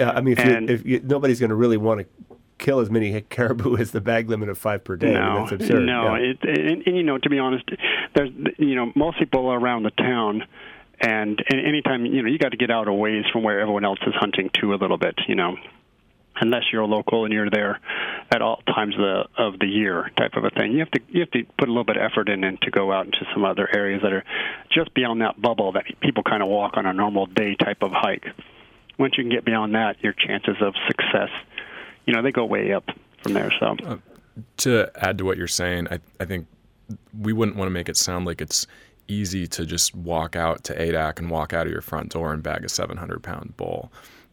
if nobody's going to really want to kill as many caribou as the bag limit of 5 per day. No, that's absurd. No, and to be honest, there's most people around the town. And anytime, you got to get out a ways from where everyone else is hunting too a little bit, unless you're a local and you're there at all times of the year type of a thing. You have to put a little bit of effort in and to go out into some other areas that are just beyond that bubble that people kind of walk on a normal day type of hike. Once you can get beyond that, your chances of success, they go way up from there. So, to add to what you're saying, I think we wouldn't want to make it sound like it's easy to just walk out to Adak and walk out of your front door and bag a 700-pound bull.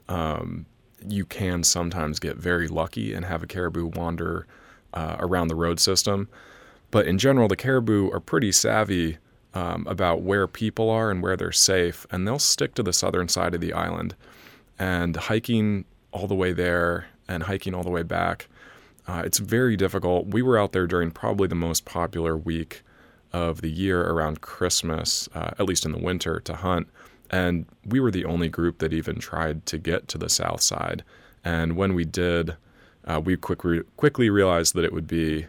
You can sometimes get very lucky and have a caribou wander around the road system. But in general, the caribou are pretty savvy about where people are and where they're safe, and they'll stick to the southern side of the island. And hiking all the way there and hiking all the way back, it's very difficult. We were out there during probably the most popular week of the year around Christmas, at least in the winter, to hunt. And we were the only group that even tried to get to the south side. And when we did, we quickly realized that it would be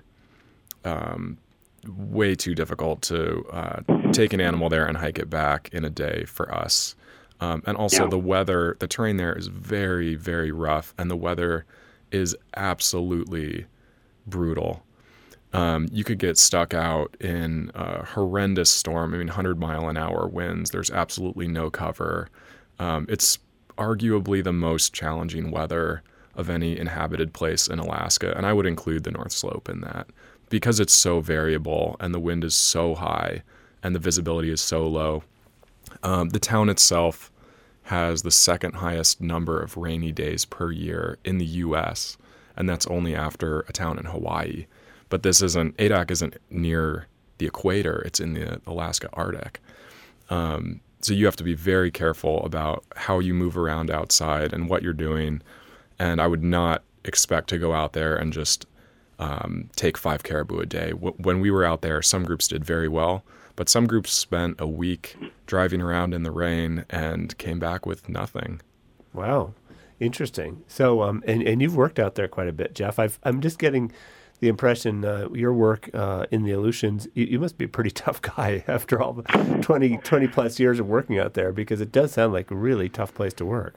way too difficult to take an animal there and hike it back in a day for us. And also the weather, the terrain there is very, very rough, and the weather is absolutely brutal. You could get stuck out in a horrendous storm. 100-mile-an-hour winds. There's absolutely no cover. It's arguably the most challenging weather of any inhabited place in Alaska, and I would include the North Slope in that, because it's so variable and the wind is so high and the visibility is so low. The town itself has the second highest number of rainy days per year in the U.S., and that's only after a town in Hawaii. But Adak isn't near the equator, it's in the Alaska Arctic. So you have to be very careful about how you move around outside and what you're doing. And I would not expect to go out there and just take 5 caribou a day. When we were out there, some groups did very well, but some groups spent a week driving around in the rain and came back with nothing. Wow, interesting. So, and you've worked out there quite a bit, Jeff. I'm just getting the impression your work in the Aleutians, you must be a pretty tough guy after all the 20 plus years of working out there, because it does sound like a really tough place to work.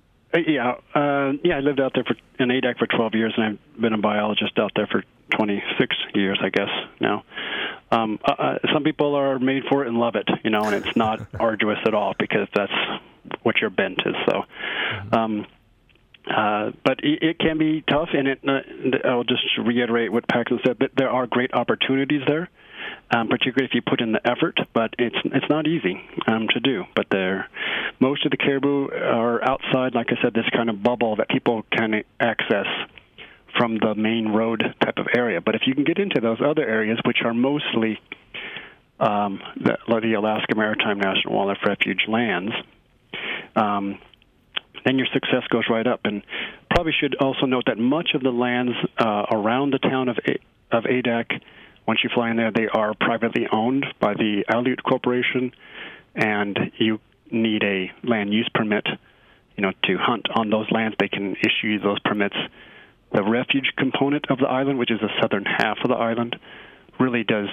I lived out there in Adak for 12 years, and I've been a biologist out there for 26 years, I guess, now. Some people are made for it and love it, and it's not arduous at all, because that's what your bent is. So, but it can be tough, and I'll just reiterate what Paxton said, that there are great opportunities there, particularly if you put in the effort, but it's not easy to do. But most of the caribou are outside, like I said, this kind of bubble that people can access from the main road type of area. But if you can get into those other areas, which are mostly the Alaska Maritime National Wildlife Refuge lands, then your success goes right up. And probably should also note that much of the lands around the town of Adak, once you fly in there, they are privately owned by the Aleut Corporation, and you need a land use permit, to hunt on those lands. They can issue you those permits. The refuge component of the island, which is the southern half of the island, really does,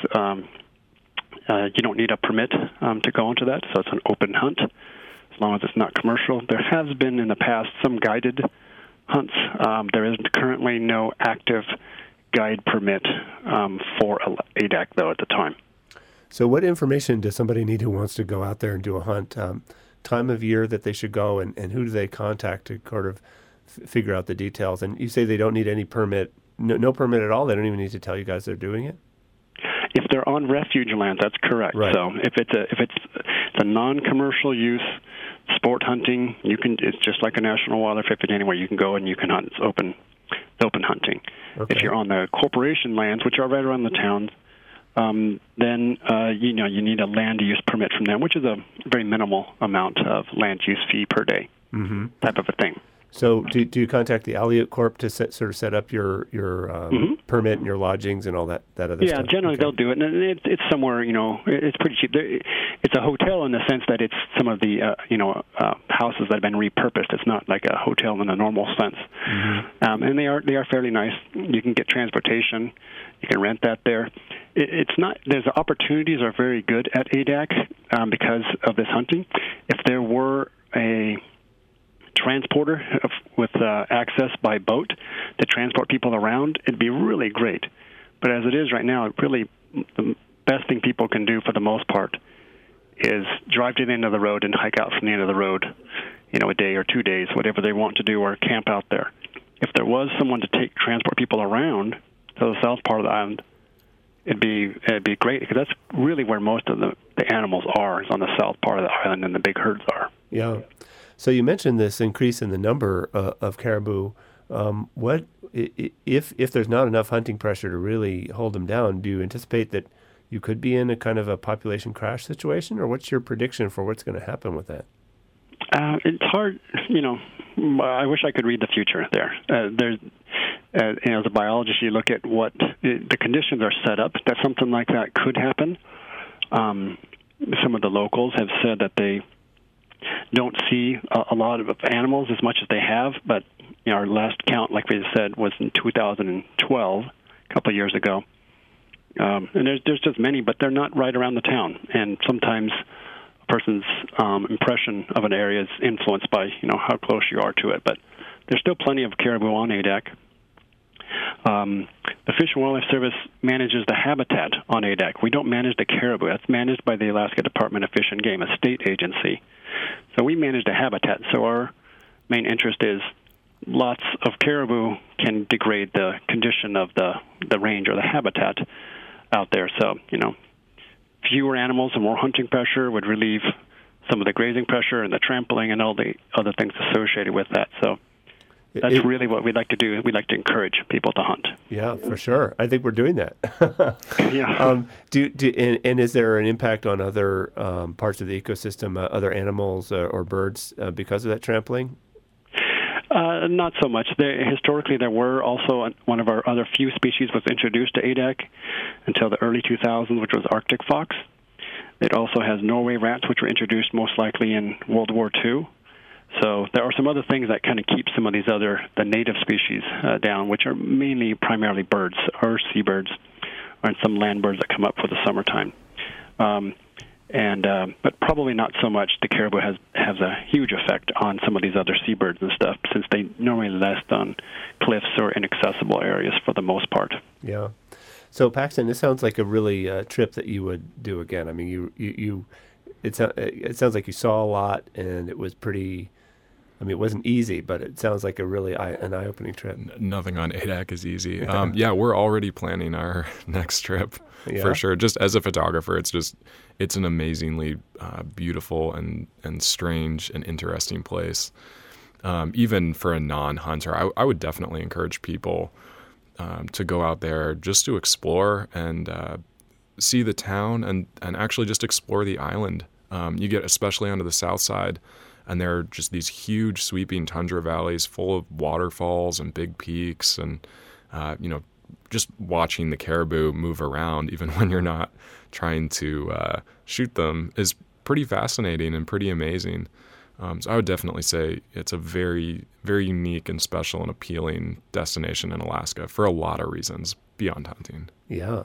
you don't need a permit to go into that, so it's an open hunt, as long as it's not commercial. There has been in the past some guided hunts. There is currently no active guide permit for Adak, though, at the time. So what information does somebody need who wants to go out there and do a hunt? Time of year that they should go, and who do they contact to sort of figure out the details? And you say they don't need any permit, no permit at all? They don't even need to tell you guys they're doing it? If they're on refuge lands, that's correct. Right. So if it's a non-commercial use, sport hunting, it's just like a national wildlife refuge anywhere. You can go and you can hunt. It's open hunting. Okay. If you're on the corporation lands, which are right around the towns, then you need a land use permit from them, which is a very minimal amount of land use fee per day, type of a thing. So do you contact the Aleut Corp to set up your permit and your lodgings and all that other stuff? Yeah, generally they'll do it, and it's somewhere, it's pretty cheap. It's a hotel in the sense that it's some of the houses that have been repurposed. It's not like a hotel in a normal sense, and they are fairly nice. You can get transportation, you can rent that there. It's not. There's opportunities are very good at Adak because of this hunting. If there were a transporter with access by boat to transport people around, it'd be really great. But as it is right now, really the best thing people can do for the most part is drive to the end of the road and hike out from the end of the road, a day or 2 days, whatever they want to do, or camp out there. If there was someone to transport people around to the south part of the island, it'd be great, because that's really where most of the animals are, is on the south part of the island, and the big herds are. Yeah. So you mentioned this increase in the number of caribou. What if there's not enough hunting pressure to really hold them down? Do you anticipate that you could be in a kind of a population crash situation, or what's your prediction for what's going to happen with that? It's hard, I wish I could read the future there. There's, as a biologist, you look at what the conditions are set up that something like that could happen. Some of the locals have said that they don't see a lot of animals as much as they have, but our last count, like we said, was in 2012, a couple of years ago. And there's just many, but they're not right around the town. And sometimes person's impression of an area is influenced by, how close you are to it. But there's still plenty of caribou on Adak. The Fish and Wildlife Service manages the habitat on Adak. We don't manage the caribou. That's managed by the Alaska Department of Fish and Game, a state agency. So we manage the habitat. So our main interest is lots of caribou can degrade the condition of the range or the habitat out there. So, fewer animals and more hunting pressure would relieve some of the grazing pressure and the trampling and all the other things associated with that. So that's really what we'd like to do. We'd like to encourage people to hunt. Yeah, for sure. I think we're doing that. Yeah. And is there an impact on other parts of the ecosystem, other animals or birds because of that trampling? Not so much. Historically, there were also one of our other few species was introduced to Adak until the early 2000s, which was Arctic fox. It also has Norway rats, which were introduced most likely in World War II. So there are some other things that kind of keep some of these the native species down, which are primarily birds or seabirds, and some land birds that come up for the summertime. But probably not so much. The caribou has a huge effect on some of these other seabirds and stuff, since they normally nest on cliffs or inaccessible areas for the most part. Yeah. So Paxton, this sounds like a really trip that you would do again. I mean, it sounds like you saw a lot, and it was pretty. I mean, it wasn't easy, but it sounds like a really an eye-opening trip. Nothing on Adak is easy. Yeah, we're already planning our next trip for sure. Just as a photographer, it's an amazingly beautiful and strange and interesting place. Even for a non-hunter, I would definitely encourage people to go out there just to explore and see the town and actually just explore the island. You get especially onto the south side, and there are just these huge sweeping tundra valleys full of waterfalls and big peaks, and just watching the caribou move around, even when you're not trying to shoot them, is pretty fascinating and pretty amazing. So I would definitely say it's a very, very unique and special and appealing destination in Alaska for a lot of reasons beyond hunting. Yeah.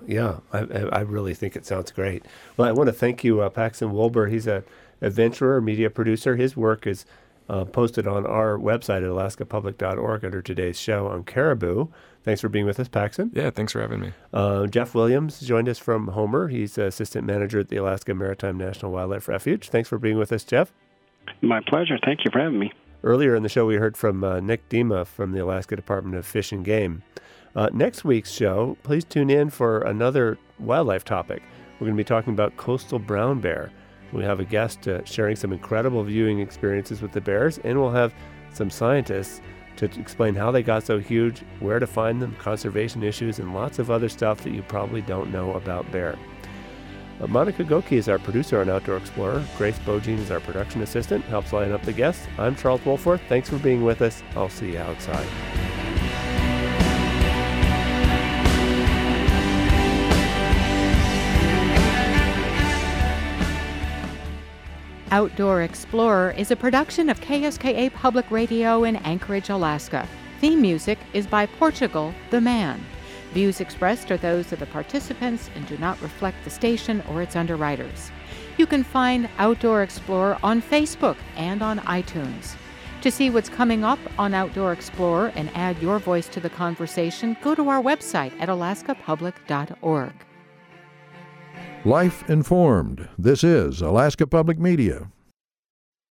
I really think it sounds great. Well, I want to thank you, Paxton Wohlber. He's an adventurer, media producer. His work is posted on our website at alaskapublic.org under today's show on caribou. Thanks for being with us, Paxton. Yeah, thanks for having me. Jeff Williams joined us from Homer. He's assistant manager at the Alaska Maritime National Wildlife Refuge. Thanks for being with us, Jeff. My pleasure. Thank you for having me. Earlier in the show, we heard from Nick Dima from the Alaska Department of Fish and Game. Next week's show, please tune in for another wildlife topic. We're going to be talking about coastal brown bear. We have a guest sharing some incredible viewing experiences with the bears, and we'll have some scientists to explain how they got so huge, where to find them, conservation issues, and lots of other stuff that you probably don't know about bear. Monica Goki is our producer on Outdoor Explorer. Grace Bogine is our production assistant, helps line up the guests. I'm Charles Wohlforth. Thanks for being with us. I'll see you outside. Outdoor Explorer is a production of KSKA Public Radio in Anchorage, Alaska. Theme music is by Portugal the Man. Views expressed are those of the participants and do not reflect the station or its underwriters. You can find Outdoor Explorer on Facebook and on iTunes. To see what's coming up on Outdoor Explorer and add your voice to the conversation, go to our website at alaskapublic.org. Life Informed. This is Alaska Public Media.